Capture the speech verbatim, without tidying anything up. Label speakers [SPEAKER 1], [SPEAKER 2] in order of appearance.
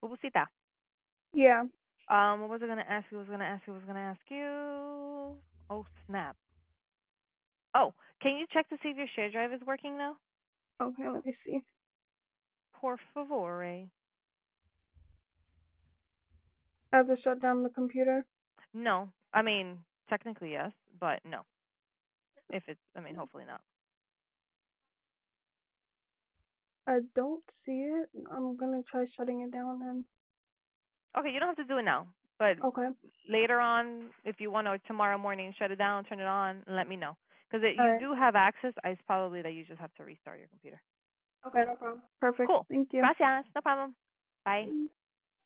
[SPEAKER 1] Bubusita.
[SPEAKER 2] Yeah.
[SPEAKER 1] Um, what was I gonna ask you? Was gonna ask you? Was gonna ask you? Oh snap! Oh, can you check to see if your share drive is working now?
[SPEAKER 2] Okay, let me see.
[SPEAKER 1] Por favore.
[SPEAKER 2] I have to shut down the computer.
[SPEAKER 1] No, I mean technically yes, but no. If it's, I mean, hopefully not.
[SPEAKER 2] I don't see it. I'm gonna try shutting it down then.
[SPEAKER 1] Okay, you don't have to do it now, but
[SPEAKER 2] Okay.
[SPEAKER 1] later on, if you want to, tomorrow morning, shut it down, turn it on, and let me know. Because you
[SPEAKER 2] Alright.
[SPEAKER 1] do have access. It's probably that you just have to restart your computer.
[SPEAKER 2] Okay, no problem. Perfect.
[SPEAKER 1] Cool.
[SPEAKER 2] Thank you.
[SPEAKER 1] Gracias. No problem. Bye.